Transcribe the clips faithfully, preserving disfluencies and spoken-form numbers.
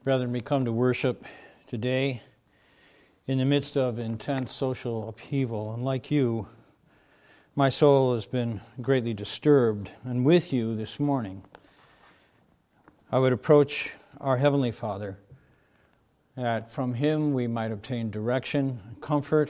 Brethren, we come to worship today in the midst of intense social upheaval. And like you, my soul has been greatly disturbed. And with you this morning, I would approach our Heavenly Father, that from Him we might obtain direction, comfort,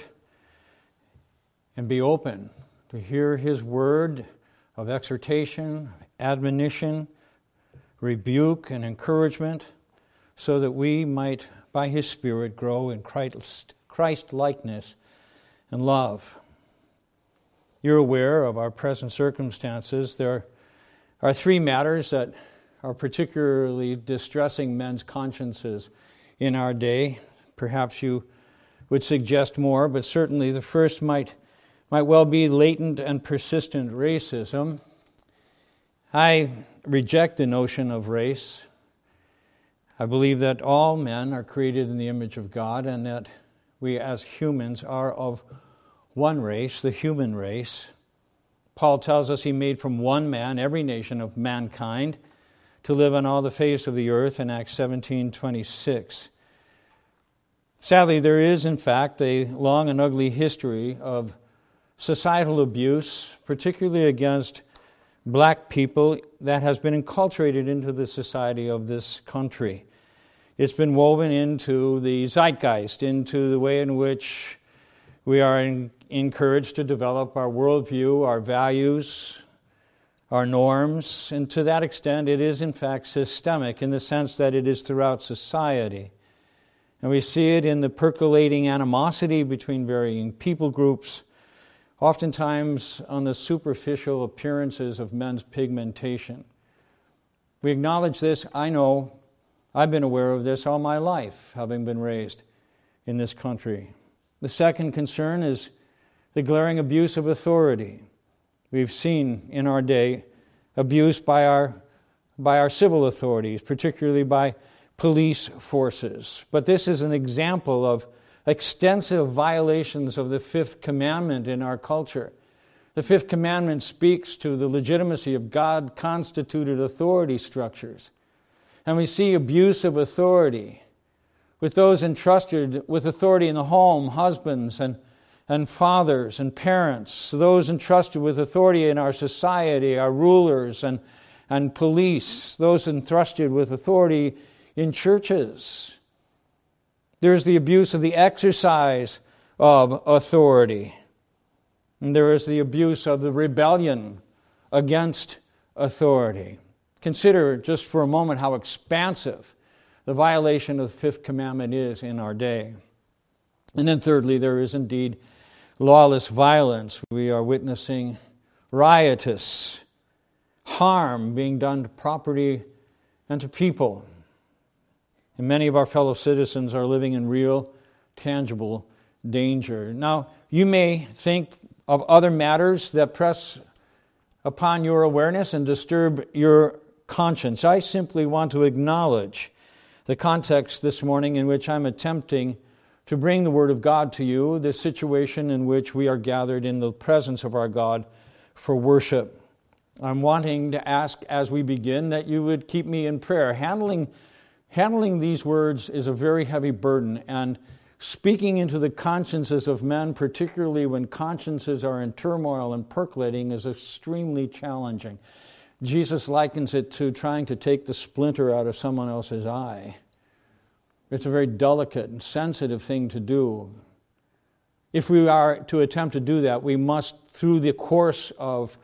and be open to hear His word of exhortation, admonition, rebuke, and encouragement, so that we might, by His Spirit, grow in Christ, Christ-likeness and love. You're aware of our present circumstances. There are three matters that are particularly distressing men's consciences in our day. Perhaps you would suggest more, but certainly the first might, might well be latent and persistent racism. I reject the notion of race. I believe that all men are created in the image of God and that we as humans are of one race, the human race. Paul tells us He made from one man every nation of mankind to live on all the face of the earth in Acts seventeen twenty-six. Sadly, there is in fact a long and ugly history of societal abuse, particularly against black people, that has been enculturated into the society of this country. It's been woven into the zeitgeist, into the way in which we are in, encouraged to develop our worldview, our values, our norms, and to that extent it is in fact systemic in the sense that it is throughout society. And we see it in the percolating animosity between varying people groups, oftentimes on the superficial appearances of men's pigmentation. We acknowledge this. I know I've been aware of this all my life, having been raised in this country. The second concern is the glaring abuse of authority. We've seen in our day abuse by our, by our civil authorities, particularly by police forces. But this is an example of extensive violations of the Fifth Commandment in our culture. The Fifth Commandment speaks to the legitimacy of God-constituted authority structures. And we see abuse of authority with those entrusted with authority in the home, husbands and, and fathers and parents, those entrusted with authority in our society, our rulers and, and police, those entrusted with authority in churches. There's the abuse of the exercise of authority. And there is the abuse of the rebellion against authority. Consider just for a moment how expansive the violation of the Fifth Commandment is in our day. And then thirdly, there is indeed lawless violence. We are witnessing riotous harm being done to property and to people. And many of our fellow citizens are living in real, tangible danger. Now, you may think of other matters that press upon your awareness and disturb your conscience. I simply want to acknowledge the context this morning in which I'm attempting to bring the Word of God to you, the situation in which we are gathered in the presence of our God for worship. I'm wanting to ask as we begin that you would keep me in prayer. Handling Handling these words is a very heavy burden, and speaking into the consciences of men, particularly when consciences are in turmoil and percolating, is extremely challenging. Jesus likens it to trying to take the splinter out of someone else's eye. It's a very delicate and sensitive thing to do. If we are to attempt to do that, we must, through the course of,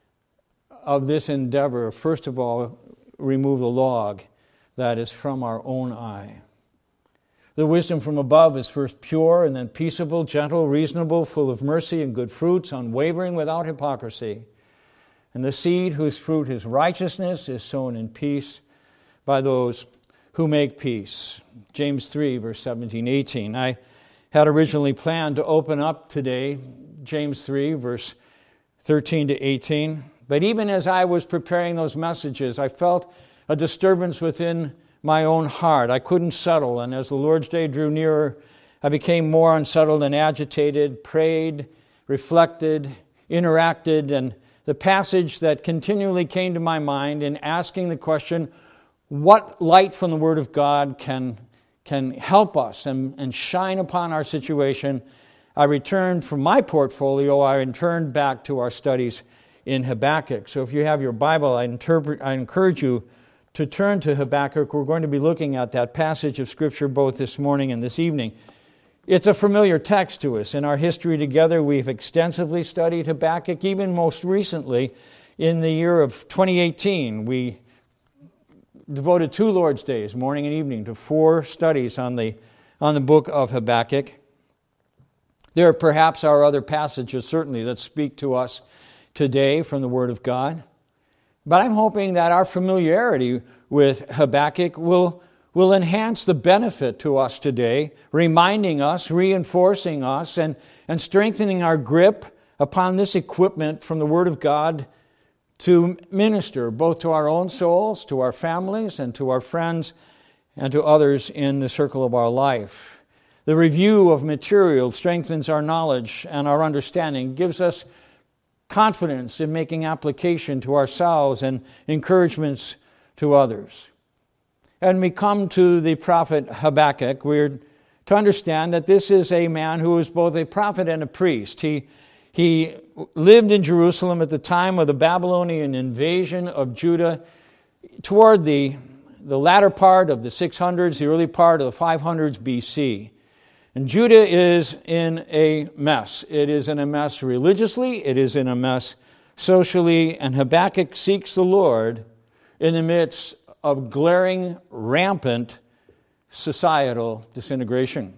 of this endeavor, first of all, remove the log that is from our own eye. The wisdom from above is first pure, and then peaceable, gentle, reasonable, full of mercy and good fruits, unwavering, without hypocrisy. And the seed whose fruit is righteousness is sown in peace by those who make peace. James three, verse seventeen, eighteen. I had originally planned to open up today James three, verse thirteen to eighteen. But even as I was preparing those messages, I felt a disturbance within my own heart. I couldn't settle, and as the Lord's Day drew nearer, I became more unsettled and agitated, prayed, reflected, interacted, and the passage that continually came to my mind in asking the question, what light from the Word of God can, can help us and, and shine upon our situation, I returned from my portfolio, I returned back to our studies in Habakkuk. So if you have your Bible, I, interpret, I encourage you to turn to Habakkuk. We're going to be looking at that passage of Scripture both this morning and this evening. It's a familiar text to us. In our history together, we've extensively studied Habakkuk. Even most recently, in the year of twenty eighteen, we devoted two Lord's Days, morning and evening, to four studies on the, on the book of Habakkuk. There perhaps are other passages, certainly, that speak to us today from the Word of God. But I'm hoping that our familiarity with Habakkuk will, will enhance the benefit to us today, reminding us, reinforcing us, and, and strengthening our grip upon this equipment from the Word of God to minister both to our own souls, to our families, and to our friends, and to others in the circle of our life. The review of material strengthens our knowledge and our understanding, gives us confidence in making application to ourselves and encouragements to others. And we come to the prophet Habakkuk, we're to understand that this is a man who is both a prophet and a priest. He, he lived in Jerusalem at the time of the Babylonian invasion of Judah toward the, the latter part of the six hundreds, the early part of the five hundreds B C. And Judah is in a mess. It is in a mess religiously. It is in a mess socially. And Habakkuk seeks the Lord in the midst of glaring, rampant societal disintegration.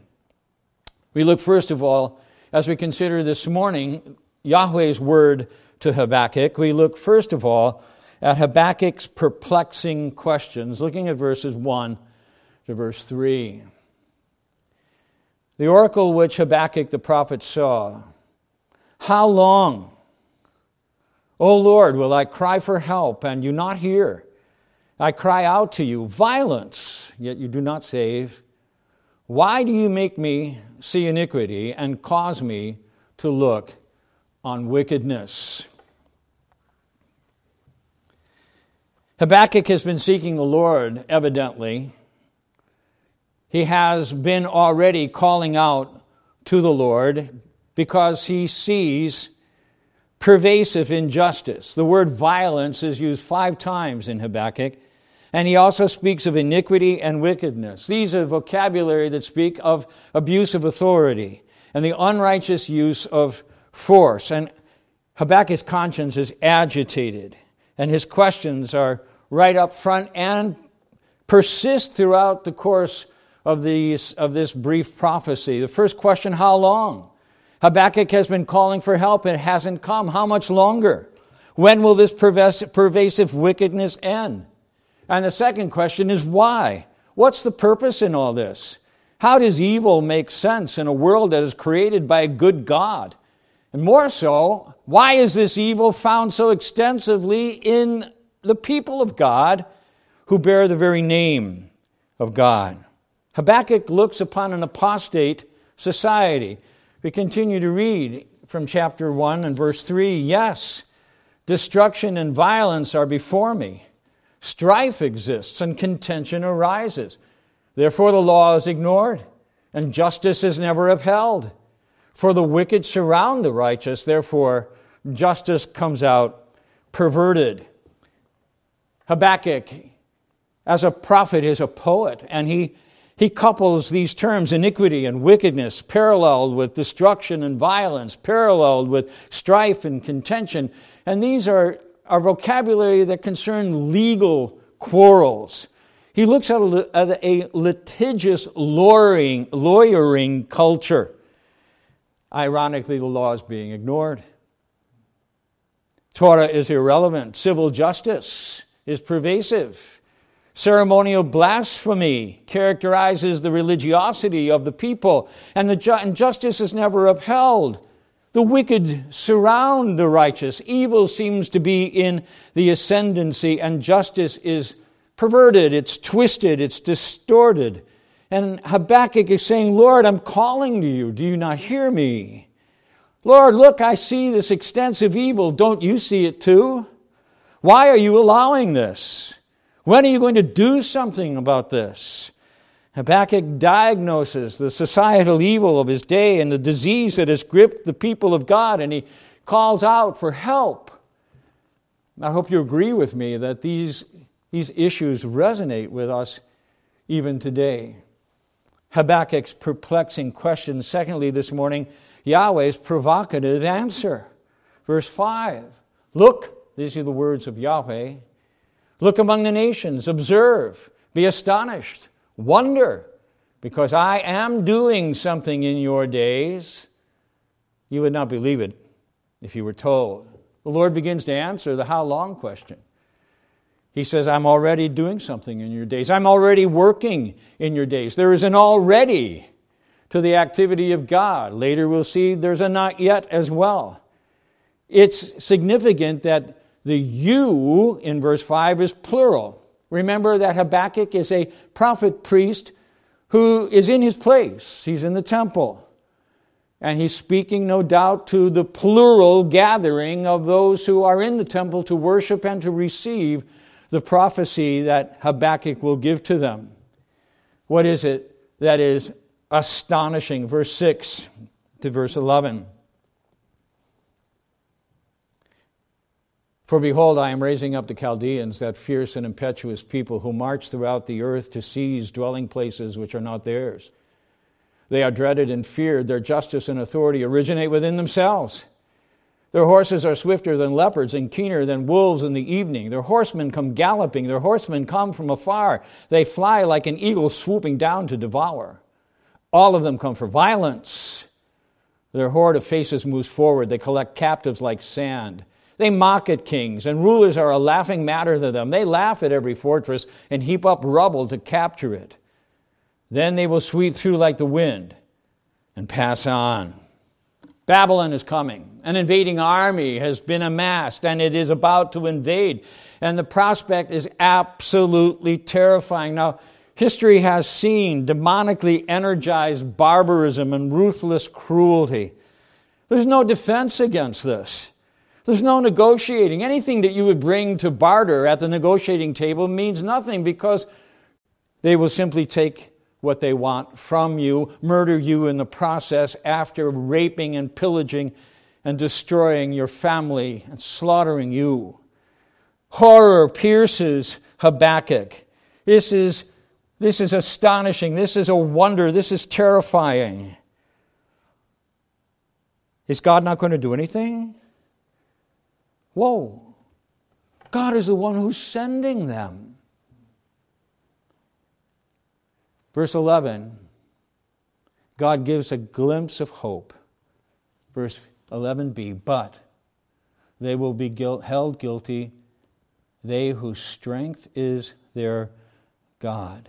We look first of all, as we consider this morning Yahweh's word to Habakkuk, we look first of all at Habakkuk's perplexing questions, looking at verses one to verse three. The oracle which Habakkuk the prophet saw. How long, O Lord, will I cry for help, and you not hear? I cry out to you, violence, yet you do not save. Why do you make me see iniquity and cause me to look on wickedness? Habakkuk has been seeking the Lord, evidently. He has been already calling out to the Lord because he sees pervasive injustice. The word violence is used five times in Habakkuk, and he also speaks of iniquity and wickedness. These are vocabulary that speak of abuse of authority and the unrighteous use of force. And Habakkuk's conscience is agitated, and his questions are right up front and persist throughout the course of these of this brief prophecy. The first question, how long? Habakkuk has been calling for help and it hasn't come. How much longer? When will this pervasive wickedness end? And the second question is why? What's the purpose in all this? How does evil make sense in a world that is created by a good God? And more so, why is this evil found so extensively in the people of God who bear the very name of God? Habakkuk looks upon an apostate society. We continue to read from chapter one and verse three. Yes, destruction and violence are before me. Strife exists and contention arises. Therefore the law is ignored and justice is never upheld. For the wicked surround the righteous, therefore justice comes out perverted. Habakkuk, as a prophet, is a poet, and he He couples these terms, iniquity and wickedness, paralleled with destruction and violence, paralleled with strife and contention. And these are, are vocabulary that concern legal quarrels. He looks at a, at a litigious, lawyering, lawyering culture. Ironically, the law is being ignored. Torah is irrelevant. Civil justice is pervasive. Ceremonial blasphemy characterizes the religiosity of the people, and the ju- and justice is never upheld. The wicked surround the righteous. Evil seems to be in the ascendancy, and justice is perverted, it's twisted, it's distorted. And Habakkuk is saying, Lord, I'm calling to you. Do you not hear me? Lord, look, I see this extensive evil. Don't you see it too? Why are you allowing this? When are you going to do something about this? Habakkuk diagnoses the societal evil of his day and the disease that has gripped the people of God, and he calls out for help. I hope you agree with me that these, these issues resonate with us even today. Habakkuk's perplexing question. Secondly, this morning, Yahweh's provocative answer. Verse five, look, these are the words of Yahweh, look among the nations, observe, be astonished, wonder, because I am doing something in your days. You would not believe it if you were told. The Lord begins to answer the how long question. He says, I'm already doing something in your days. I'm already working in your days. There is an already to the activity of God. Later we'll see there's a not yet as well. It's significant that the you in verse five is plural. Remember that Habakkuk is a prophet priest who is in his place. He's in the temple. And he's speaking, no doubt, to the plural gathering of those who are in the temple to worship and to receive the prophecy that Habakkuk will give to them. What is it that is astonishing? Verse six to verse eleven. For behold, I am raising up the Chaldeans, that fierce and impetuous people who march throughout the earth to seize dwelling places which are not theirs. They are dreaded and feared. Their justice and authority originate within themselves. Their horses are swifter than leopards and keener than wolves in the evening. Their horsemen come galloping. Their horsemen come from afar. They fly like an eagle swooping down to devour. All of them come for violence. Their horde of faces moves forward. They collect captives like sand. They mock at kings, and rulers are a laughing matter to them. They laugh at every fortress and heap up rubble to capture it. Then they will sweep through like the wind and pass on. Babylon is coming. An invading army has been amassed, and it is about to invade. And the prospect is absolutely terrifying. Now, history has seen demonically energized barbarism and ruthless cruelty. There's no defense against this. There's no negotiating. Anything that you would bring to barter at the negotiating table means nothing, because they will simply take what they want from you, murder you in the process after raping and pillaging and destroying your family and slaughtering you. Horror pierces Habakkuk. This is, this is astonishing. This is a wonder. This is terrifying. Is God not going to do anything? Whoa. God is the one who's sending them. Verse eleven, God gives a glimpse of hope. Verse eleven b, but they will be guilt, held guilty, they whose strength is their God.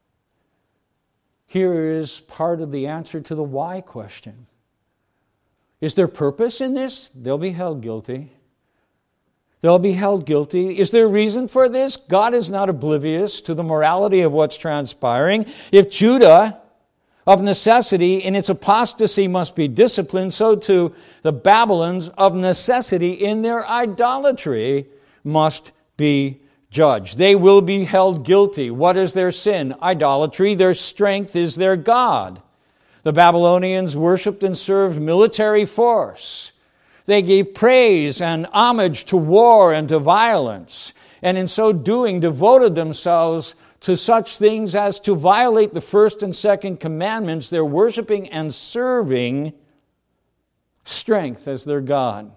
Here is part of the answer to the why question. Is there purpose in this? They'll be held guilty. They'll be held guilty. Is there reason for this? God is not oblivious to the morality of what's transpiring. If Judah, of necessity, in its apostasy must be disciplined, so too the Babylons, of necessity, in their idolatry, must be judged. They will be held guilty. What is their sin? Idolatry. Their strength is their God. The Babylonians worshipped and served military force. They gave praise and homage to war and to violence, and in so doing devoted themselves to such things as to violate the first and second commandments. They're worshiping and serving strength as their God.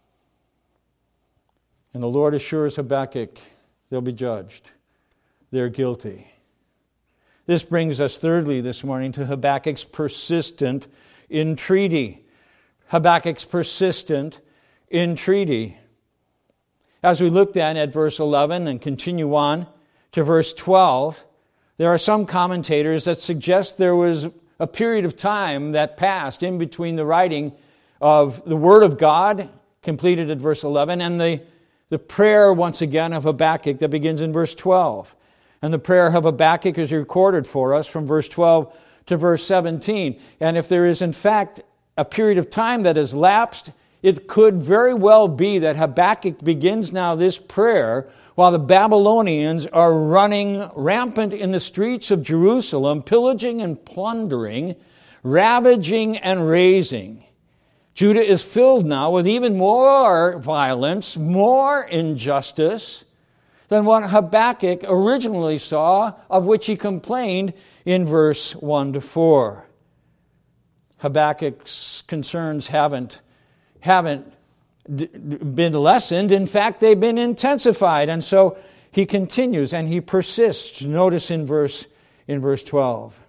And the Lord assures Habakkuk they'll be judged. They're guilty. This brings us thirdly this morning to Habakkuk's persistent entreaty. Habakkuk's persistent entreaty. As we look then at verse eleven and continue on to verse twelve, there are some commentators that suggest there was a period of time that passed in between the writing of the Word of God, completed at verse eleven, and the, the prayer, once again, of Habakkuk that begins in verse twelve. And the prayer of Habakkuk is recorded for us from verse twelve to verse seventeen. And if there is, in fact, a period of time that has lapsed, it could very well be that Habakkuk begins now this prayer while the Babylonians are running rampant in the streets of Jerusalem, pillaging and plundering, ravaging and razing. Judah is filled now with even more violence, more injustice than what Habakkuk originally saw, of which he complained in verse one to four. Habakkuk's concerns haven't, haven't d- been lessened. In fact, they've been intensified. And so he continues and he persists. Notice in verse, in verse twelve.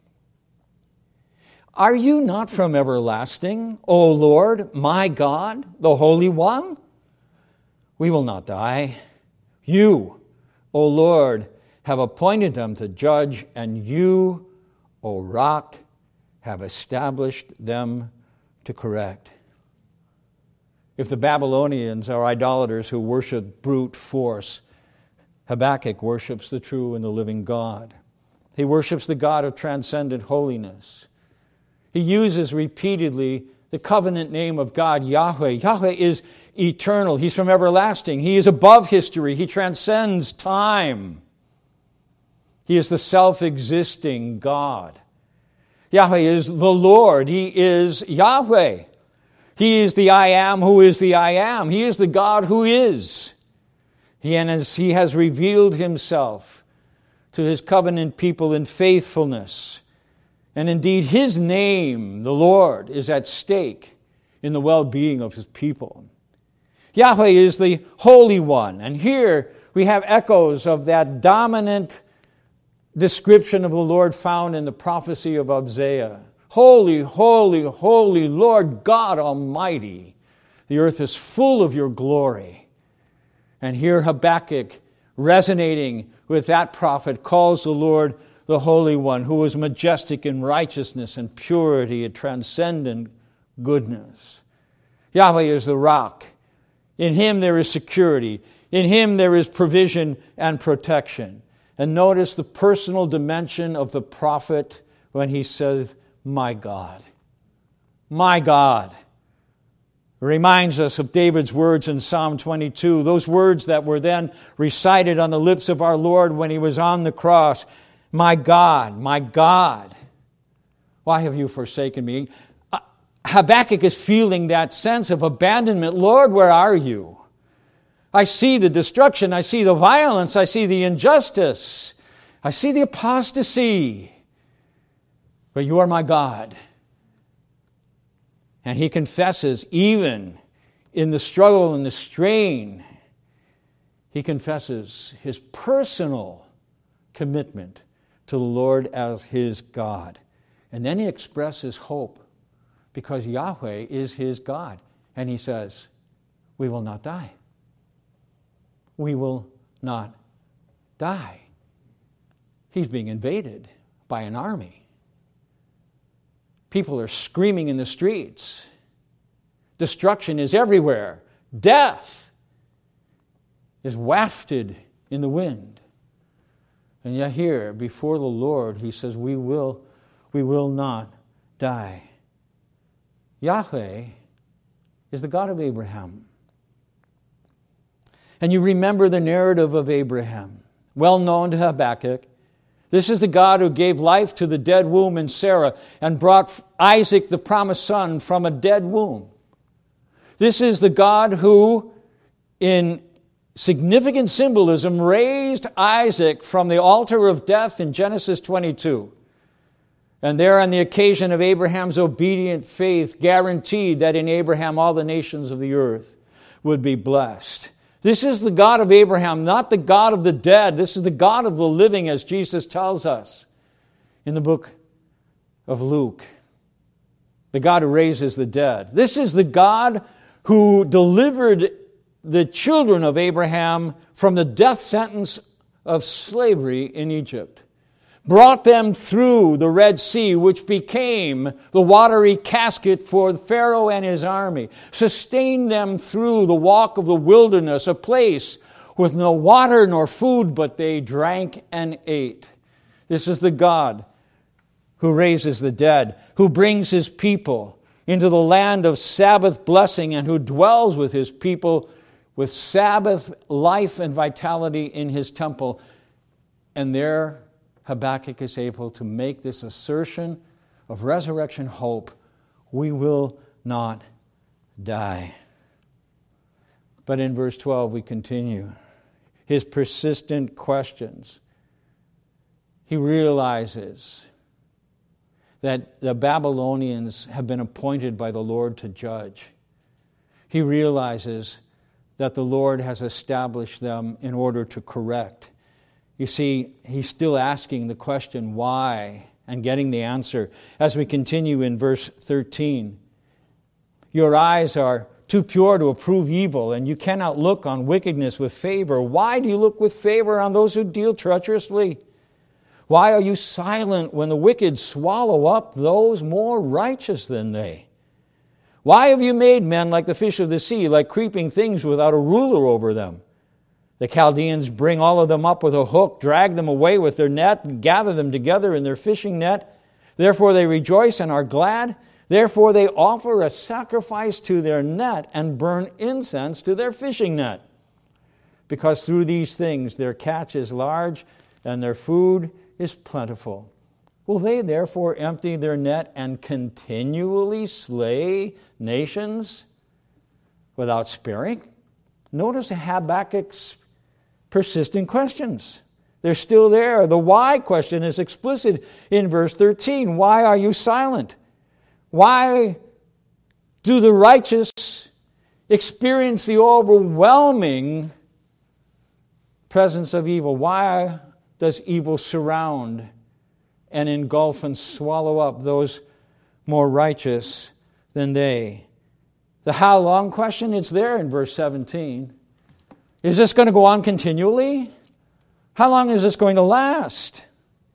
Are you not from everlasting, O Lord, my God, the Holy One? We will not die. You, O Lord, have appointed them to judge, and you, O Rock, have established them to correct. If the Babylonians are idolaters who worship brute force, Habakkuk worships the true and the living God. He worships the God of transcendent holiness. He uses repeatedly the covenant name of God, Yahweh. Yahweh is eternal. He's from everlasting. He is above history. He transcends time. He is the self-existing God. Yahweh is the Lord. He is Yahweh. He is the I am who is the I am. He is the God who is. He, and as He has revealed Himself to His covenant people in faithfulness. And indeed, His name, the Lord, is at stake in the well-being of His people. Yahweh is the Holy One. And here we have echoes of that dominant description of the Lord found in the prophecy of Isaiah. Holy, holy, holy Lord God Almighty. The earth is full of your glory. And here Habakkuk, resonating with that prophet, calls the Lord the Holy One, who is majestic in righteousness and purity and transcendent goodness. Yahweh is the rock. In Him there is security. In Him there is provision and protection. And notice the personal dimension of the prophet when he says, my God. My God. It reminds us of David's words in Psalm twenty-two, those words that were then recited on the lips of our Lord when He was on the cross. My God, my God, why have you forsaken me? Uh, Habakkuk is feeling that sense of abandonment. Lord, where are you? I see the destruction. I see the violence. I see the injustice. I see the apostasy. But you are my God. And he confesses, even in the struggle and the strain, he confesses his personal commitment to the Lord as his God. And then he expresses hope because Yahweh is his God. And he says, we will not die. We will not die. He's being invaded by an army. People are screaming in the streets. Destruction is everywhere. Death is wafted in the wind. And yet here, before the Lord, he says, we will, we will not die. Yahweh is the God of Abraham. And you remember the narrative of Abraham, well known to Habakkuk. This is the God who gave life to the dead womb in Sarah and brought Isaac, the promised son, from a dead womb. This is the God who, in significant symbolism, raised Isaac from the altar of death in Genesis twenty-two. And there, on the occasion of Abraham's obedient faith, guaranteed that in Abraham all the nations of the earth would be blessed. This is the God of Abraham, not the God of the dead. This is the God of the living, as Jesus tells us in the book of Luke. The God who raises the dead. This is the God who delivered the children of Abraham from the death sentence of slavery in Egypt. Brought them through the Red Sea, which became the watery casket for Pharaoh and his army. Sustained them through the walk of the wilderness, a place with no water nor food, but they drank and ate. This is the God who raises the dead, who brings his people into the land of Sabbath blessing, and who dwells with his people with Sabbath life and vitality in his temple. And there Habakkuk is able to make this assertion of resurrection hope. We will not die. But in verse twelve we continue. His persistent questions. He realizes that the Babylonians have been appointed by the Lord to judge. He realizes that the Lord has established them in order to correct. You see, he's still asking the question, why, and getting the answer. As we continue in verse thirteen, your eyes are too pure to approve evil, and you cannot look on wickedness with favor. Why do you look with favor on those who deal treacherously? Why are you silent when the wicked swallow up those more righteous than they? Why have you made men like the fish of the sea, like creeping things without a ruler over them? The Chaldeans bring all of them up with a hook, drag them away with their net, and gather them together in their fishing net. Therefore they rejoice and are glad. Therefore they offer a sacrifice to their net and burn incense to their fishing net. Because through these things their catch is large and their food is plentiful. Will they therefore empty their net and continually slay nations without sparing? Notice Habakkuk's persistent questions. They're still there. The why question is explicit in verse thirteen. Why are you silent? Why do the righteous experience the overwhelming presence of evil? Why does evil surround and engulf and swallow up those more righteous than they? The how long question, it's there in verse seventeen. Is this going to go on continually? How long is this going to last?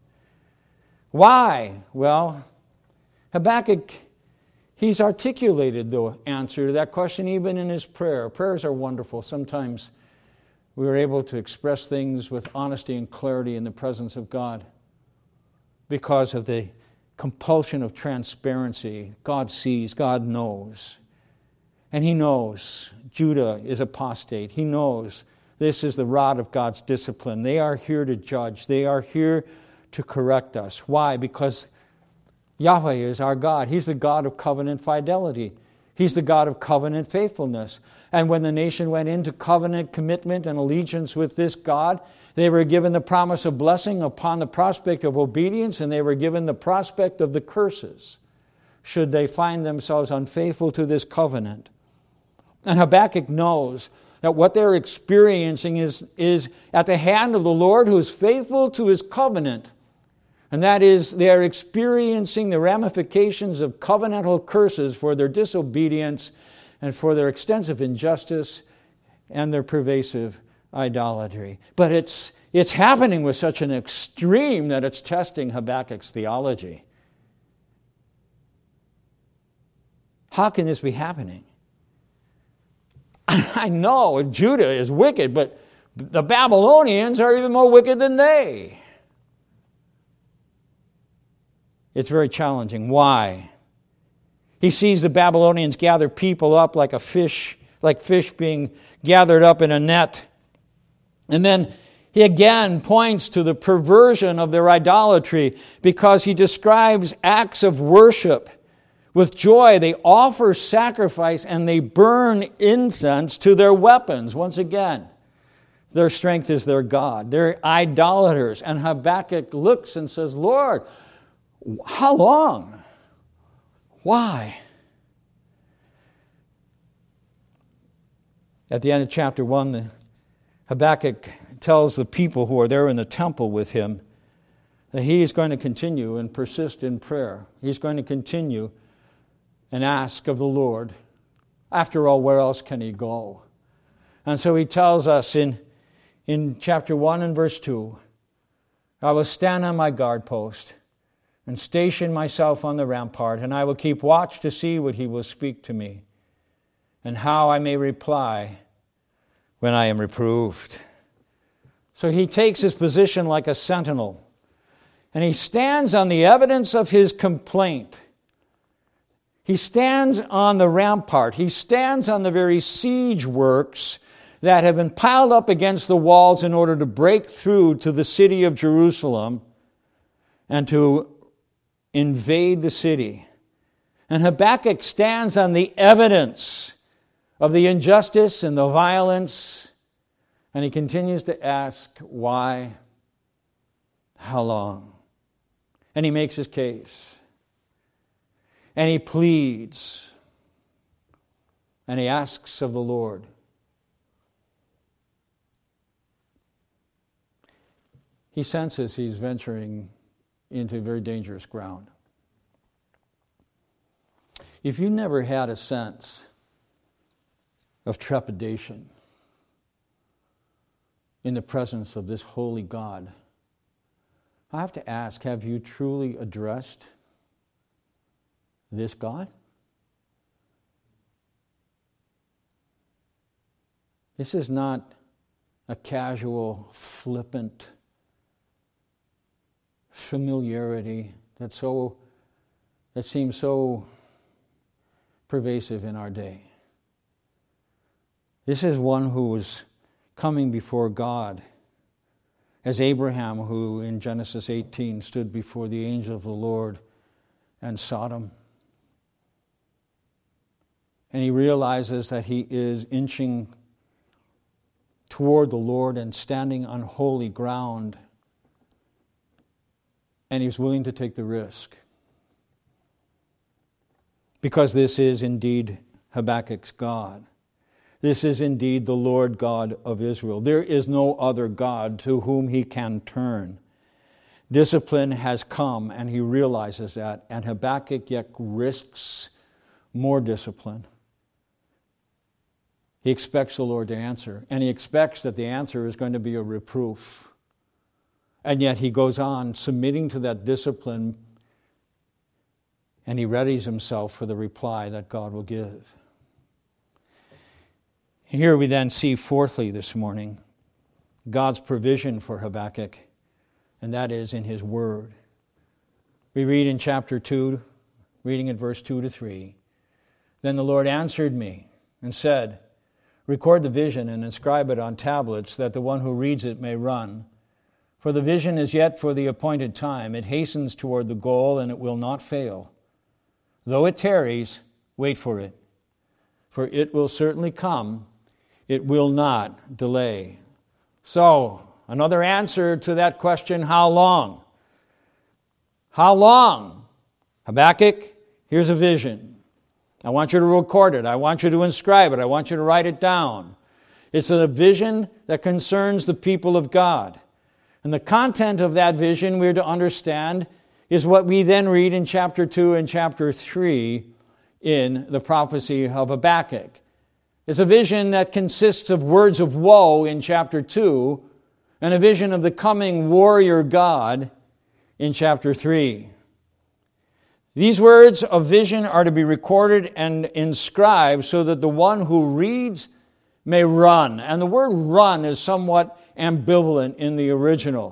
Why? Well, Habakkuk, he's articulated the answer to that question even in his prayer. Prayers are wonderful. Sometimes we are able to express things with honesty and clarity in the presence of God because of the compulsion of transparency. God sees, God knows. And he knows Judah is apostate. He knows this is the rod of God's discipline. They are here to judge. They are here to correct us. Why? Because Yahweh is our God. He's the God of covenant fidelity. He's the God of covenant faithfulness. And when the nation went into covenant commitment and allegiance with this God, they were given the promise of blessing upon the prospect of obedience, and they were given the prospect of the curses should they find themselves unfaithful to this covenant. And Habakkuk knows that what they're experiencing is, is at the hand of the Lord who is faithful to his covenant. And that is, they are experiencing the ramifications of covenantal curses for their disobedience and for their extensive injustice and their pervasive idolatry. But it's, it's happening with such an extreme that it's testing Habakkuk's theology. How can this be happening? I know Judah is wicked, but the Babylonians are even more wicked than they. It's very challenging. Why? He sees the Babylonians gather people up like a fish, like fish being gathered up in a net. And then he again points to the perversion of their idolatry because he describes acts of worship. With joy, they offer sacrifice and they burn incense to their weapons. Once again, their strength is their God. They're idolaters. And Habakkuk looks and says, Lord, how long? Why? At the end of chapter one, the Habakkuk tells the people who are there in the temple with him that he is going to continue and persist in prayer. He's going to continue and ask of the Lord. After all, where else can he go? And so he tells us in, in chapter one and verse two, I will stand on my guard post and station myself on the rampart, and I will keep watch to see what he will speak to me, and how I may reply when I am reproved. So he takes his position like a sentinel, and he stands on the evidence of his complaint. He stands on the rampart. He stands on the very siege works that have been piled up against the walls in order to break through to the city of Jerusalem and to invade the city. And Habakkuk stands on the evidence of the injustice and the violence, and he continues to ask, why? How long? And he makes his case. And he pleads. And he asks of the Lord. He senses he's venturing into very dangerous ground. If you never had a sense of trepidation in the presence of this holy God, I have to ask, have you truly addressed this God? This is not a casual, flippant familiarity that so that seems so pervasive in our day. This is one who was coming before God as Abraham, who in Genesis eighteen stood before the angel of the Lord and Sodom. And he realizes that he is inching toward the Lord and standing on holy ground. And he's willing to take the risk. Because this is indeed Habakkuk's God. This is indeed the Lord God of Israel. There is no other God to whom he can turn. Discipline has come, and he realizes that. And Habakkuk yet risks more discipline. He expects the Lord to answer. And he expects that the answer is going to be a reproof. And yet he goes on submitting to that discipline, and he readies himself for the reply that God will give. Here we then see, fourthly this morning, God's provision for Habakkuk, and that is in his word. We read in chapter two, reading at verse two to three, "Then the Lord answered me and said, 'Record the vision and inscribe it on tablets, that the one who reads it may run. For the vision is yet for the appointed time. It hastens toward the goal, and it will not fail. Though it tarries, wait for it. For it will certainly come. It will not delay.'" So, another answer to that question, how long? How long? Habakkuk, here's a vision. I want you to record it. I want you to inscribe it. I want you to write it down. It's a vision that concerns the people of God. And the content of that vision we're to understand is what we then read in chapter two and chapter three in the prophecy of Habakkuk. It's a vision that consists of words of woe in chapter two and a vision of the coming warrior God in chapter three. These words of vision are to be recorded and inscribed so that the one who reads may run. And the word run is somewhat ambivalent in the original.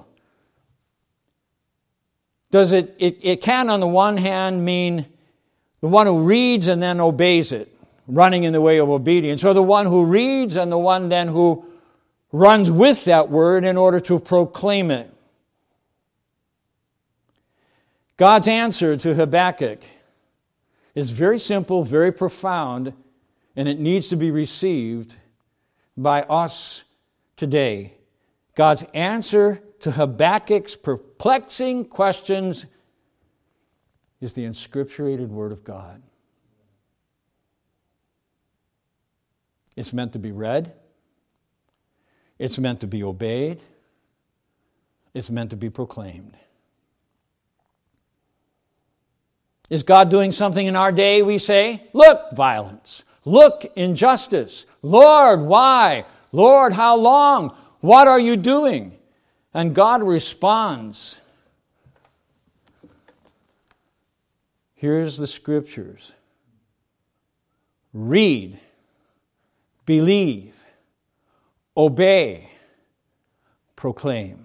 Does it, it, it can on the one hand mean the one who reads and then obeys it, running in the way of obedience, or the one who reads and the one then who runs with that word in order to proclaim it. God's answer to Habakkuk is very simple, very profound, and it needs to be received by us today. God's answer to Habakkuk's perplexing questions is the inscripturated Word of God. It's meant to be read. It's meant to be obeyed. It's meant to be proclaimed. Is God doing something in our day, we say? Look, violence. Look, injustice. Lord, why? Lord, how long? What are you doing? And God responds. Here's the scriptures. Read, believe, obey, proclaim.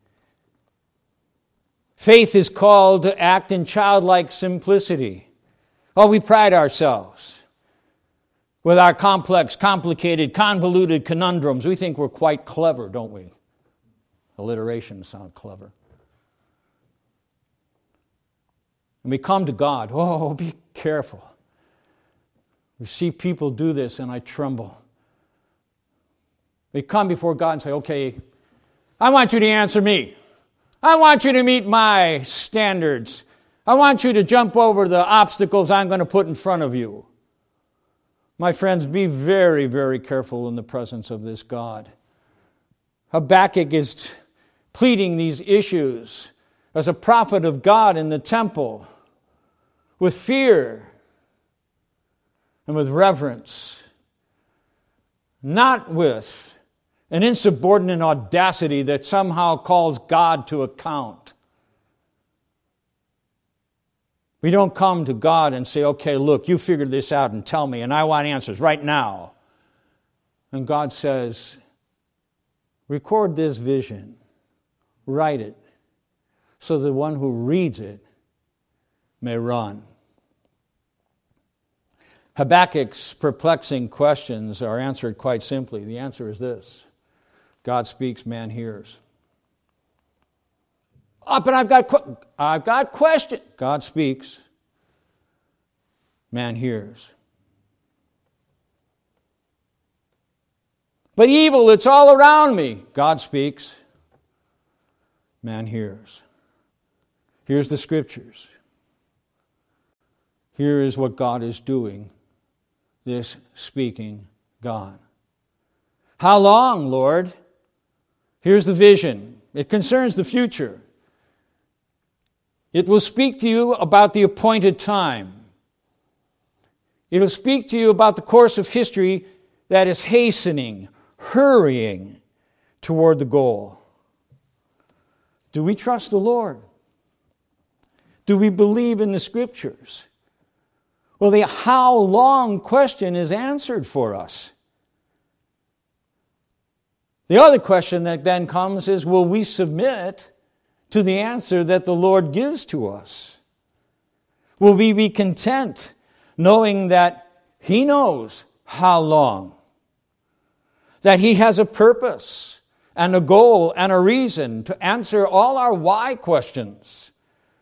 Faith is called to act in childlike simplicity. Oh, we pride ourselves with our complex, complicated, convoluted conundrums. We think we're quite clever, don't we? Alliteration sounds clever. And we come to God. Oh, be careful. We see people do this and I tremble. We come before God and say, okay, I want you to answer me. I want you to meet my standards. I want you to jump over the obstacles I'm going to put in front of you. My friends, be very, very careful in the presence of this God. Habakkuk is pleading these issues as a prophet of God in the temple with fear and with reverence, not with an insubordinate audacity that somehow calls God to account. We don't come to God and say, okay, look, you figured this out and tell me, and I want answers right now. And God says, record this vision, write it, so the one who reads it may run. Habakkuk's perplexing questions are answered quite simply. The answer is this: God speaks, man hears. Oh, but I've got I've got questions. God speaks, man hears. But evil, it's all around me. God speaks, man hears. Here's the scriptures. Here is what God is doing, this speaking God. How long, Lord? Here's the vision. It concerns the future. It will speak to you about the appointed time. It will speak to you about the course of history that is hastening, hurrying toward the goal. Do we trust the Lord? Do we believe in the Scriptures? Well, the how long question is answered for us. The other question that then comes is, will we submit to the answer that the Lord gives to us? Will we be content knowing that He knows how long? That He has a purpose and a goal and a reason to answer all our why questions.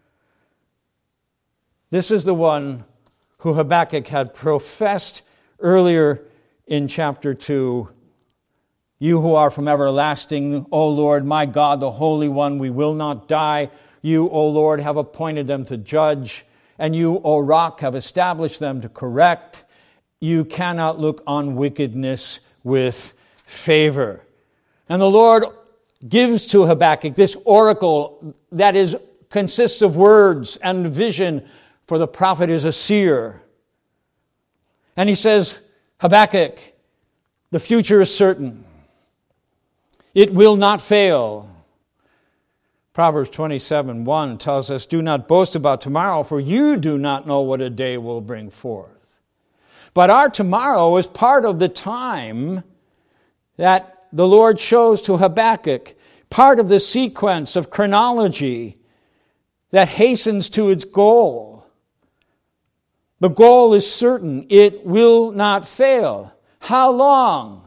This is the one who Habakkuk had professed earlier in chapter two. You who are from everlasting, O Lord, my God, the Holy One, we will not die. You, O Lord, have appointed them to judge, and you, O Rock, have established them to correct. You cannot look on wickedness with favor. And the Lord gives to Habakkuk this oracle that is consists of words and vision, for the prophet is a seer. And he says, Habakkuk, the future is certain. It will not fail. Proverbs twenty-seven one tells us, do not boast about tomorrow, for you do not know what a day will bring forth. But our tomorrow is part of the time that the Lord shows to Habakkuk, part of the sequence of chronology that hastens to its goal. The goal is certain. It will not fail. How long?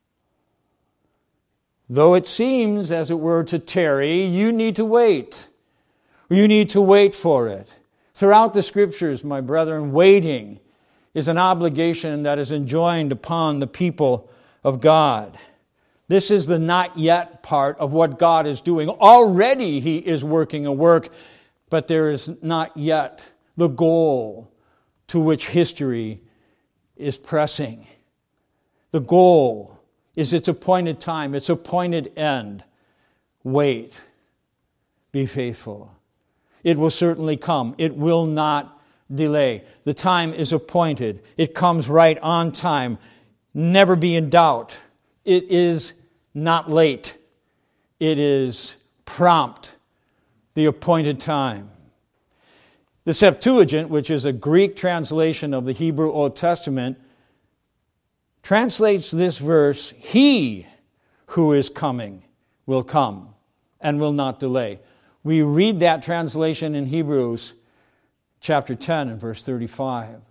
Though it seems, as it were, to tarry, you need to wait. You need to wait for it. Throughout the Scriptures, my brethren, waiting is an obligation that is enjoined upon the people of God. This is the not yet part of what God is doing. Already He is working a work, but there is not yet the goal to which history is pressing. The goal is its appointed time, its appointed end. Wait. Be faithful. It will certainly come. It will not delay. The time is appointed. It comes right on time. Never be in doubt. It is not late. It is prompt. The appointed time. The Septuagint, which is a Greek translation of the Hebrew Old Testament, translates this verse, He who is coming will come and will not delay. We read that translation in Hebrews chapter ten and verse thirty-five.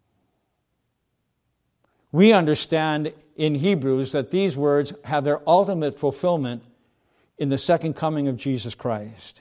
We understand in Hebrews that these words have their ultimate fulfillment in the second coming of Jesus Christ.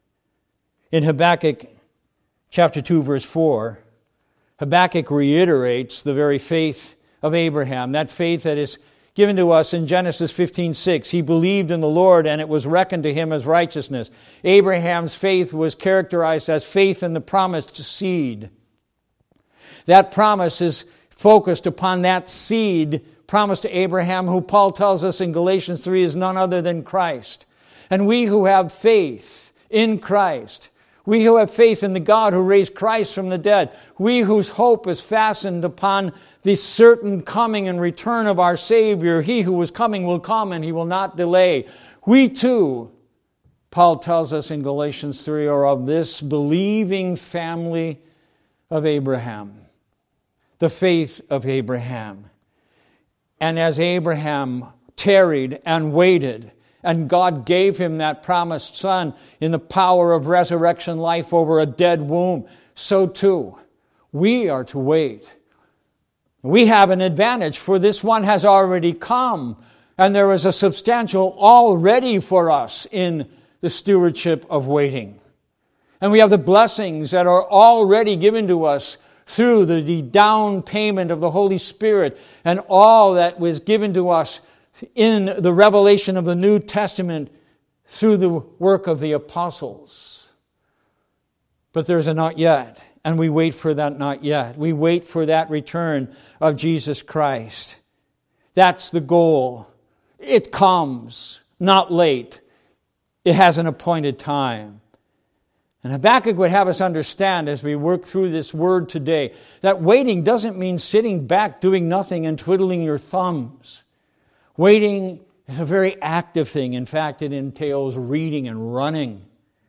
In Habakkuk chapter two, verse four, Habakkuk reiterates the very faith of Abraham, that faith that is given to us in Genesis fifteen six. He believed in the Lord, and it was reckoned to him as righteousness. Abraham's faith was characterized as faith in the promised seed. That promise is focused upon that seed promised to Abraham, who Paul tells us in Galatians three is none other than Christ. And we who have faith in Christ, we who have faith in the God who raised Christ from the dead, we whose hope is fastened upon the certain coming and return of our Savior, he who was coming will come and he will not delay. We too, Paul tells us in Galatians three, are of this believing family of Abraham, the faith of Abraham. And as Abraham tarried and waited, and God gave him that promised son in the power of resurrection life over a dead womb, so too we are to wait. We have an advantage, for this one has already come, and there is a substantial already for us in the stewardship of waiting. And we have the blessings that are already given to us through the down payment of the Holy Spirit and all that was given to us in the revelation of the New Testament through the work of the apostles. But there's a not yet, and we wait for that not yet. We wait for that return of Jesus Christ. That's the goal. It comes, not late. It has an appointed time. And Habakkuk would have us understand as we work through this word today that waiting doesn't mean sitting back doing nothing and twiddling your thumbs. Waiting is a very active thing. In fact, it entails reading and running.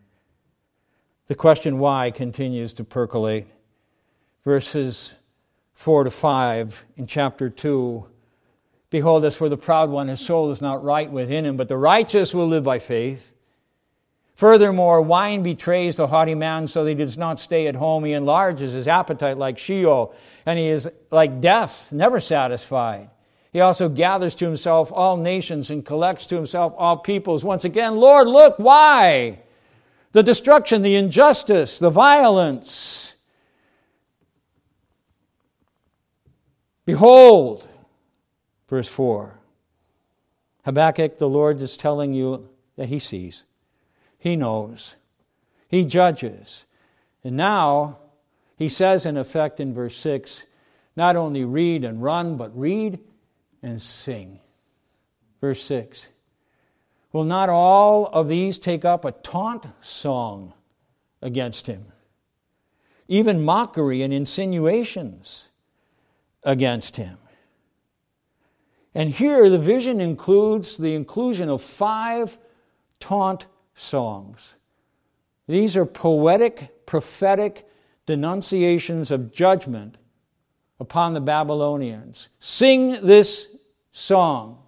The question why continues to percolate. Verses four to five in chapter two. Behold, as for the proud one, his soul is not right within him, but the righteous will live by faith. Furthermore, wine betrays the haughty man, so that he does not stay at home. He enlarges his appetite like Sheol, and he is like death, never satisfied. He also gathers to himself all nations and collects to himself all peoples. Once again, Lord, look, why? The destruction, the injustice, the violence. Behold, verse four. Habakkuk, the Lord is telling you that he sees. He knows. He judges. And now, he says in effect in verse six, not only read and run, but read and sing. Verse six. Will not all of these take up a taunt song against him? Even mockery and insinuations against him. And here the vision includes the inclusion of five taunt songs. These are poetic, prophetic denunciations of judgment upon the Babylonians. Sing this song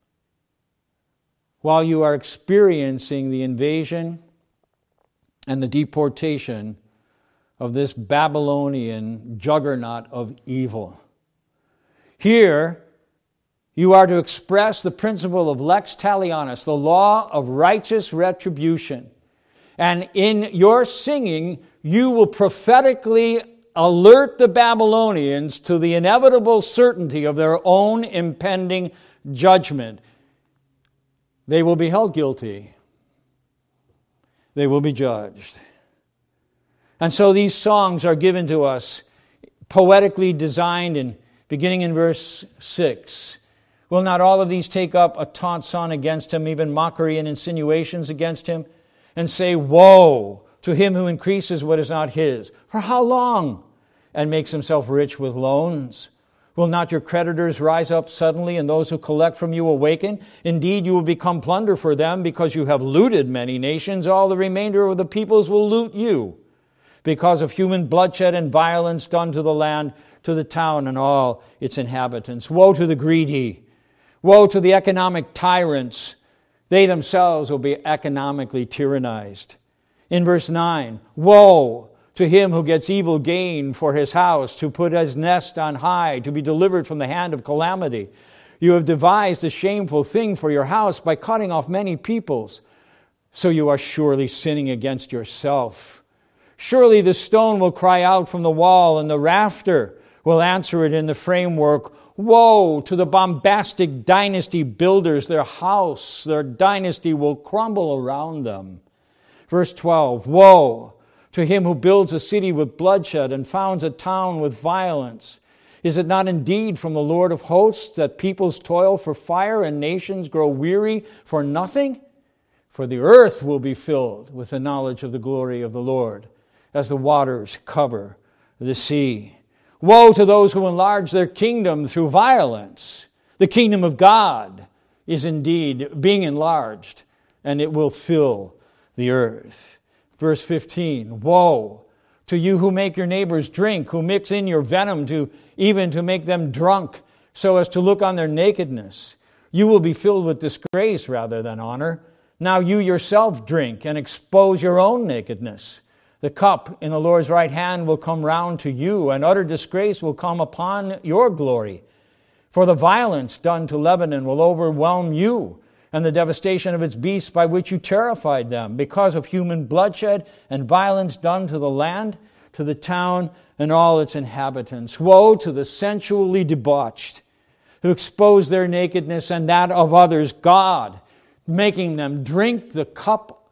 while you are experiencing the invasion and the deportation of this Babylonian juggernaut of evil. Here, you are to express the principle of lex talionis, the law of righteous retribution. And in your singing, you will prophetically alert the Babylonians to the inevitable certainty of their own impending judgment. They will be held guilty. They will be judged. And so these songs are given to us, poetically designed, and beginning in verse six. Will not all of these take up a taunt song against him, even mockery and insinuations against him, and say, woe to him who increases what is not his? For how long? And makes himself rich with loans. Will not your creditors rise up suddenly, and those who collect from you awaken? Indeed, you will become plunder for them, because you have looted many nations. All the remainder of the peoples will loot you, because of human bloodshed and violence done to the land, to the town and all its inhabitants. Woe to the greedy. Woe to the economic tyrants. They themselves will be economically tyrannized. In verse nine, woe to him who gets evil gain for his house, to put his nest on high, to be delivered from the hand of calamity. You have devised a shameful thing for your house by cutting off many peoples. So you are surely sinning against yourself. Surely the stone will cry out from the wall, and the rafter will answer it in the framework. Woe to the bombastic dynasty builders! Their house, their dynasty will crumble around them. Verse twelve, woe to him who builds a city with bloodshed and founds a town with violence. Is it not indeed from the Lord of hosts that peoples toil for fire and nations grow weary for nothing? For the earth will be filled with the knowledge of the glory of the Lord, as the waters cover the sea. Woe to those who enlarge their kingdom through violence. The kingdom of God is indeed being enlarged, and it will fill the earth. Verse fifteen, woe to you who make your neighbors drink, who mix in your venom to even to make them drunk, so as to look on their nakedness. You will be filled with disgrace rather than honor. Now you yourself drink and expose your own nakedness. The cup in the Lord's right hand will come round to you, and utter disgrace will come upon your glory. For the violence done to Lebanon will overwhelm you, and the devastation of its beasts by which you terrified them, because of human bloodshed and violence done to the land, to the town, and all its inhabitants. Woe to the sensually debauched, who expose their nakedness and that of others, God, making them drink the cup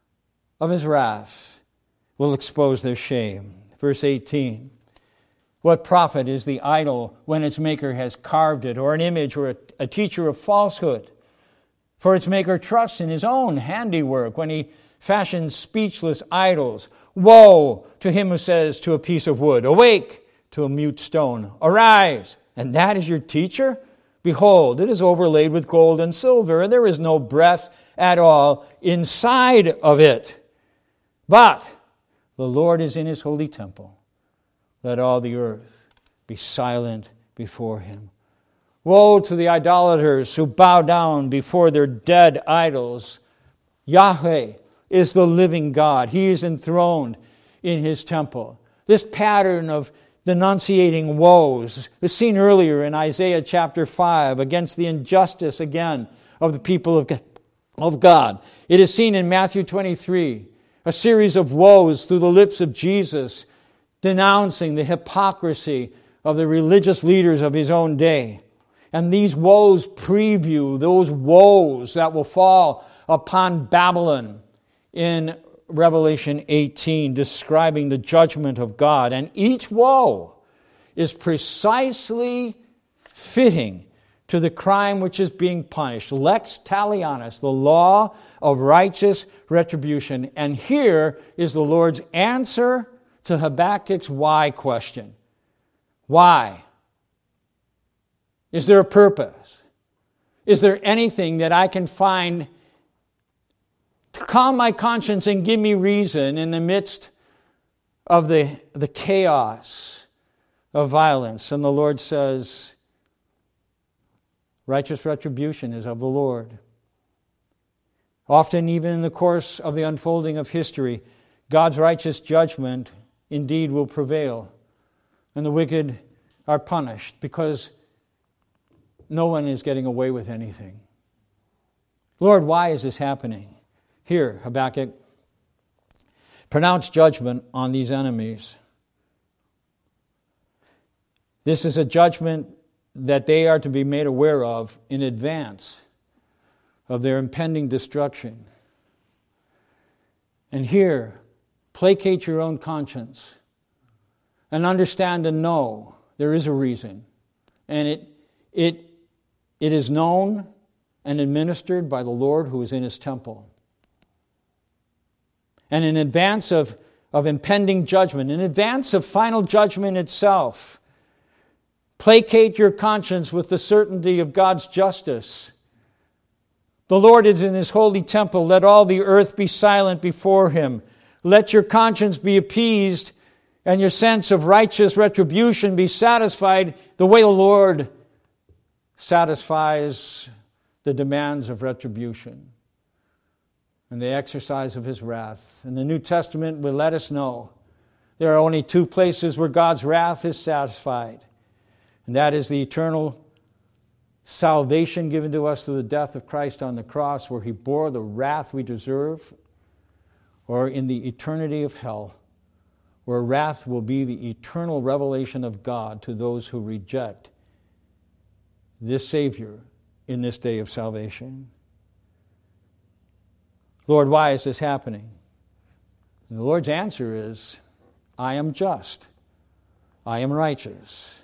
of his wrath, will expose their shame. Verse eighteen, what profit is the idol when its maker has carved it, or an image, or a, a teacher of falsehood? For its maker trusts in his own handiwork when he fashions speechless idols. Woe to him who says to a piece of wood, awake, to a mute stone, arise, and that is your teacher? Behold, it is overlaid with gold and silver, and there is no breath at all inside of it. But the Lord is in his holy temple. Let all the earth be silent before him. Woe to the idolaters who bow down before their dead idols. Yahweh is the living God. He is enthroned in his temple. This pattern of denunciating woes is seen earlier in Isaiah chapter five against the injustice, again, of the people of God. It is seen in Matthew twenty-three, a series of woes through the lips of Jesus, denouncing the hypocrisy of the religious leaders of his own day. And these woes preview those woes that will fall upon Babylon in Revelation eighteen, describing the judgment of God. And each woe is precisely fitting to the crime which is being punished. Lex talionis, the law of righteous retribution. And here is the Lord's answer to Habakkuk's why question. Why? Is there a purpose? Is there anything that I can find to calm my conscience and give me reason in the midst of the, the chaos of violence? And the Lord says, righteous retribution is of the Lord. Often, even in the course of the unfolding of history, God's righteous judgment indeed will prevail, and the wicked are punished because no one is getting away with anything. Lord, why is this happening? Here, Habakkuk, pronounce judgment on these enemies. This is a judgment that they are to be made aware of in advance of their impending destruction. And here, placate your own conscience and understand and know there is a reason. And it it it is known and administered by the Lord who is in his temple. And in advance of, of impending judgment, in advance of final judgment itself, placate your conscience with the certainty of God's justice. The Lord is in his holy temple. Let all the earth be silent before him. Let your conscience be appeased and your sense of righteous retribution be satisfied the way the Lord satisfies the demands of retribution and the exercise of his wrath. And the New Testament will let us know There are only two places where God's wrath is satisfied, and that is the eternal salvation given to us through the death of Christ on the cross, where He bore the wrath we deserve, or in the eternity of hell, where wrath will be the eternal revelation of God to those who reject this Savior in this day of salvation. Lord, why is this happening? And the Lord's answer is, I am just. I am righteous.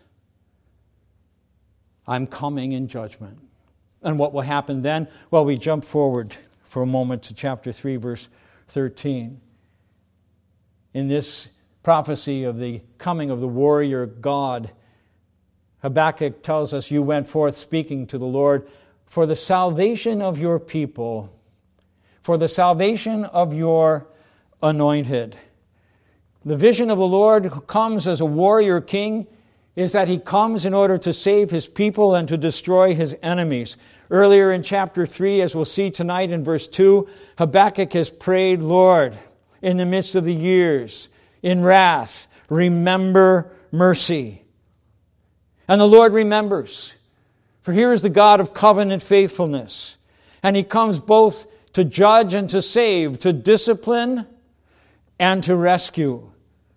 I'm coming in judgment. And what will happen then? Well, we jump forward for a moment to chapter three, verse thirteen. In this prophecy of the coming of the warrior God, Habakkuk tells us, you went forth speaking to the Lord for the salvation of your people, for the salvation of your anointed. The vision of the Lord who comes as a warrior king is that He comes in order to save His people and to destroy His enemies. Earlier in chapter three, as we'll see tonight in verse two, Habakkuk has prayed, Lord, in the midst of the years, in wrath, remember mercy. And the Lord remembers. For here is the God of covenant faithfulness. And He comes both to judge and to save, to discipline and to rescue.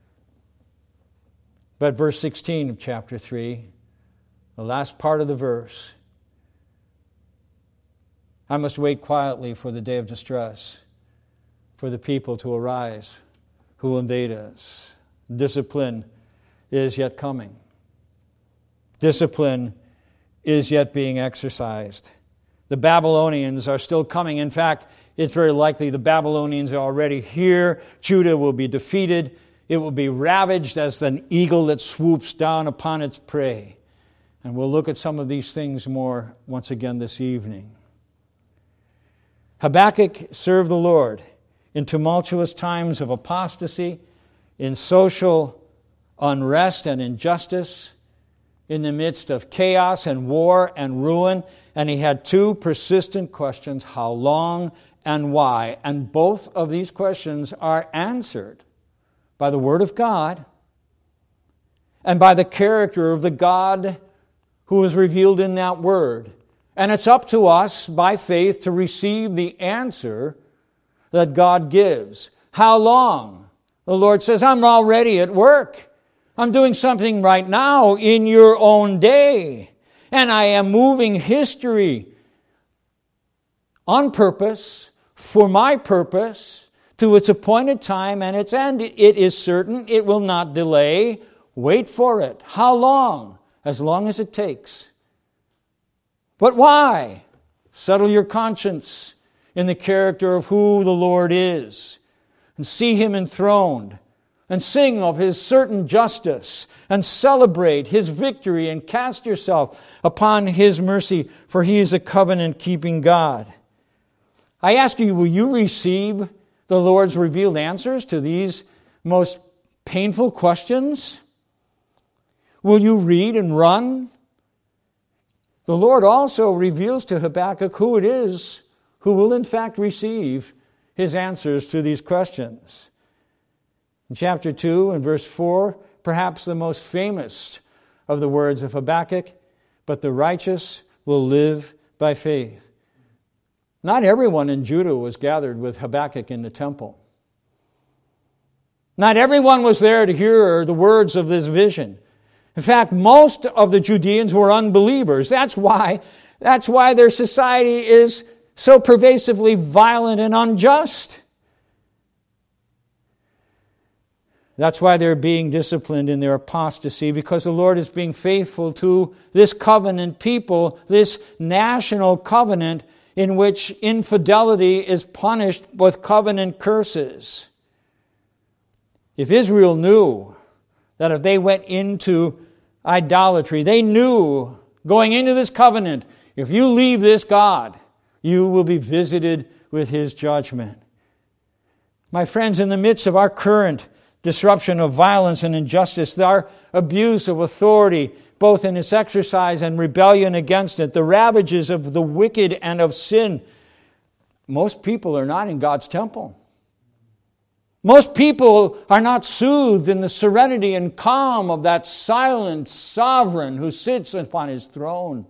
But verse sixteen of chapter three, the last part of the verse, I must wait quietly for the day of distress, for the people to arise who will invade us. Discipline is yet coming. Discipline is yet being exercised. The Babylonians are still coming. In fact, it's very likely the Babylonians are already here. Judah will be defeated. It will be ravaged as an eagle that swoops down upon its prey. And we'll look at some of these things more once again this evening. Habakkuk served the Lord in tumultuous times of apostasy, in social unrest and injustice, in the midst of chaos and war and ruin. And he had two persistent questions, how long and why. And both of these questions are answered by the Word of God and by the character of the God who is revealed in that Word. And it's up to us, by faith, to receive the answer that God gives. How long? The Lord says, I'm already at work. I'm doing something right now in your own day. And I am moving history on purpose, for my purpose, to its appointed time and its end. It is certain. It will not delay. Wait for it. How long? As long as it takes. But why? Settle your conscience in the character of who the Lord is, and see Him enthroned, and sing of His certain justice, and celebrate His victory, and cast yourself upon His mercy, for He is a covenant-keeping God. I ask you, will you receive the Lord's revealed answers to these most painful questions? Will you read and run? The Lord also reveals to Habakkuk who it is who will in fact receive His answers to these questions. In chapter two and verse four, perhaps the most famous of the words of Habakkuk, but the righteous will live by faith. Not everyone in Judah was gathered with Habakkuk in the temple. Not everyone was there to hear the words of this vision. In fact, most of the Judeans were unbelievers. That's why, that's why their society is so pervasively violent and unjust. That's why they're being disciplined in their apostasy, because the Lord is being faithful to this covenant people, this national covenant in which infidelity is punished with covenant curses. If Israel knew that if they went into idolatry, they knew going into this covenant, if you leave this God, you will be visited with His judgment. My friends, in the midst of our current disruption of violence and injustice, our abuse of authority, both in its exercise and rebellion against it, the ravages of the wicked and of sin, most people are not in God's temple. Most people are not soothed in the serenity and calm of that silent sovereign who sits upon his throne.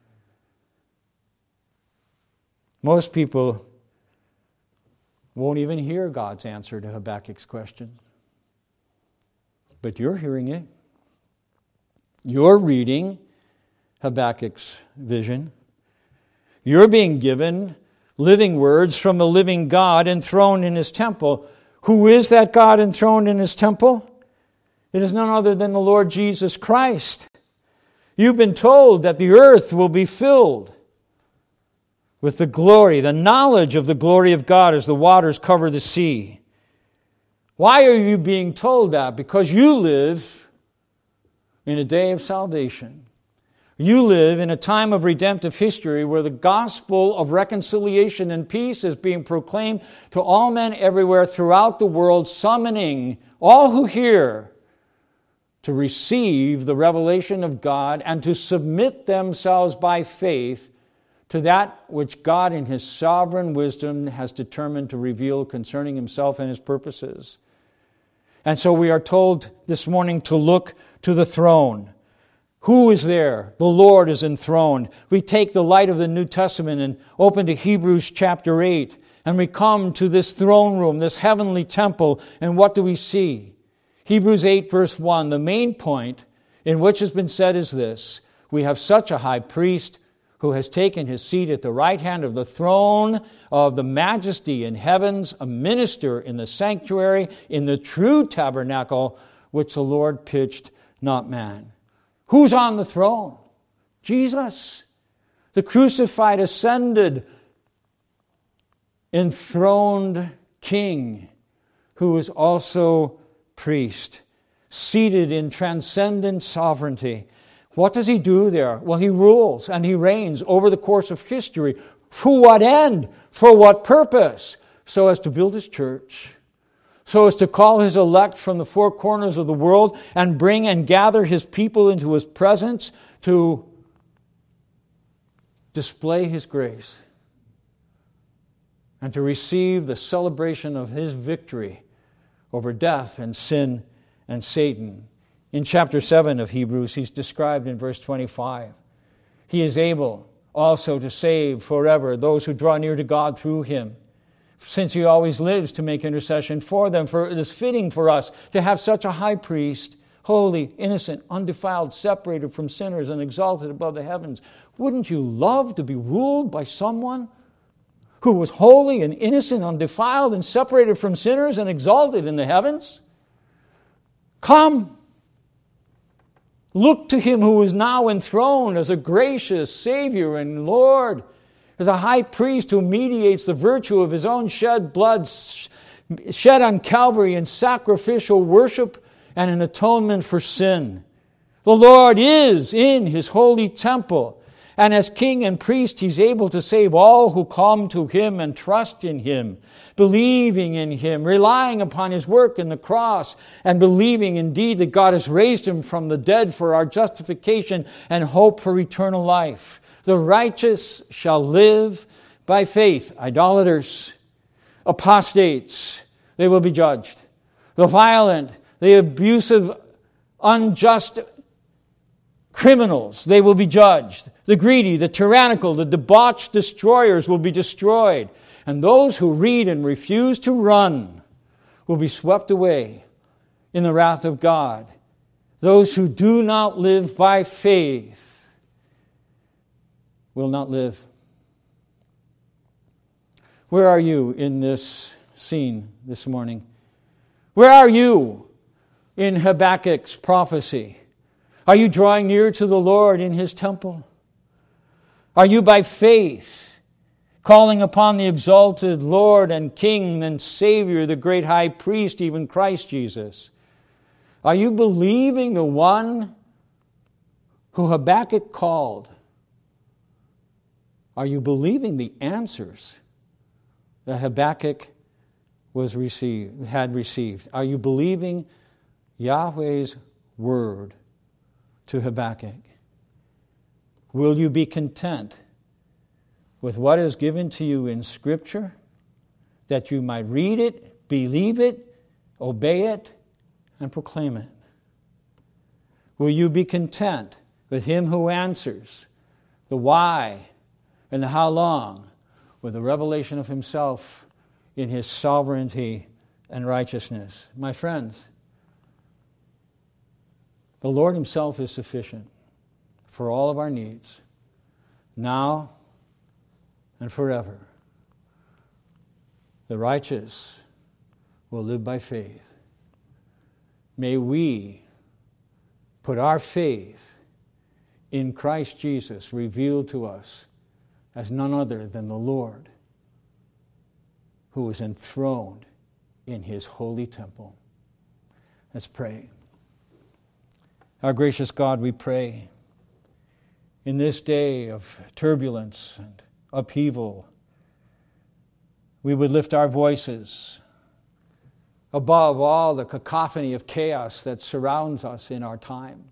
Most people won't even hear God's answer to Habakkuk's question. But you're hearing it. You're reading Habakkuk's vision. You're being given living words from the living God enthroned in his temple. Who is that God enthroned in his temple? It is none other than the Lord Jesus Christ. You've been told that the earth will be filled with the glory, the knowledge of the glory of God as the waters cover the sea. Why are you being told that? Because you live in a day of salvation. You live in a time of redemptive history where the gospel of reconciliation and peace is being proclaimed to all men everywhere throughout the world, summoning all who hear to receive the revelation of God and to submit themselves by faith to that which God in His sovereign wisdom has determined to reveal concerning Himself and His purposes. And so we are told this morning to look to the throne. Who is there? The Lord is enthroned. We take the light of the New Testament and open to Hebrews chapter eight, and we come to this throne room, this heavenly temple, and what do we see? Hebrews eight verse one, the main point in which has been said is this: we have such a high priest who has taken his seat at the right hand of the throne of the majesty in heavens, a minister in the sanctuary, in the true tabernacle, which the Lord pitched, not man. Who's on the throne? Jesus, the crucified, ascended, enthroned King, who is also priest, seated in transcendent sovereignty. What does He do there? Well, He rules and He reigns over the course of history. For what end? For what purpose? So as to build His church, so as to call His elect from the four corners of the world and bring and gather His people into His presence to display His grace and to receive the celebration of His victory over death and sin and Satan. In chapter seven of Hebrews, He's described in verse twenty-five. He is able also to save forever those who draw near to God through Him, since He always lives to make intercession for them. For it is fitting for us to have such a high priest, holy, innocent, undefiled, separated from sinners, and exalted above the heavens. Wouldn't you love to be ruled by someone who was holy and innocent, undefiled, and separated from sinners, and exalted in the heavens? Come, look to Him who is now enthroned as a gracious Savior and Lord, as a high priest who mediates the virtue of His own shed blood, shed on Calvary in sacrificial worship and an atonement for sin. The Lord is in His holy temple, and as King and priest, He's able to save all who come to Him and trust in Him, believing in Him, relying upon His work in the cross, and believing indeed that God has raised Him from the dead for our justification and hope for eternal life. The righteous shall live by faith. Idolaters, apostates, they will be judged. The violent, the abusive, unjust criminals, they will be judged. The greedy, the tyrannical, the debauched destroyers will be destroyed. And those who read and refuse to run will be swept away in the wrath of God. Those who do not live by faith will not live. Where are you in this scene this morning? Where are you in Habakkuk's prophecy? Are you drawing near to the Lord in His temple? Are you by faith calling upon the exalted Lord and King and Savior, the great high priest, even Christ Jesus? Are you believing the one who Habakkuk called? Are you believing the answers that Habakkuk was received, had received? Are you believing Yahweh's word to Habakkuk? Will you be content with what is given to you in Scripture, that you might read it, believe it, obey it, and proclaim it? Will you be content with Him who answers the why and the how long with the revelation of Himself in His sovereignty and righteousness? My friends, the Lord Himself is sufficient for all of our needs, now and forever. The righteous will live by faith. May we put our faith in Christ Jesus, revealed to us as none other than the Lord, who is enthroned in His holy temple. Let's pray. Our gracious God, we pray in this day of turbulence and upheaval, we would lift our voices above all the cacophony of chaos that surrounds us in our time.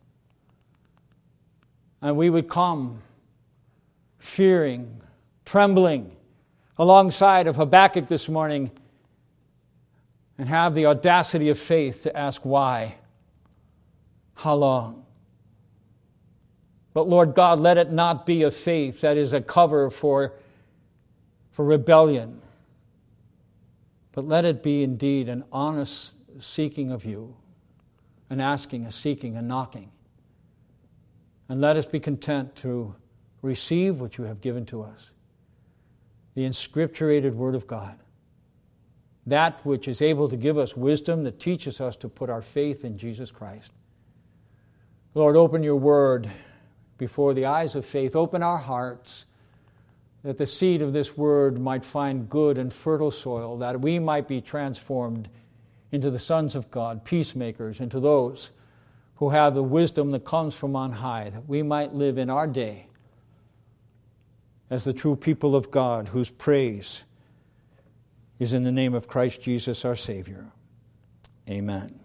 And we would come fearing, trembling, alongside of Habakkuk this morning, and have the audacity of faith to ask why, how long. But Lord God, let it not be a faith that is a cover for, for rebellion, but let it be indeed an honest seeking of You, an asking, a seeking, a knocking. And let us be content to receive what You have given to us, the inscripturated Word of God, that which is able to give us wisdom that teaches us to put our faith in Jesus Christ. Lord, open Your Word before the eyes of faith. Open our hearts that the seed of this Word might find good and fertile soil, that we might be transformed into the sons of God, peacemakers, into those who have the wisdom that comes from on high, that we might live in our day as the true people of God, whose praise is in the name of Christ Jesus our Savior. Amen.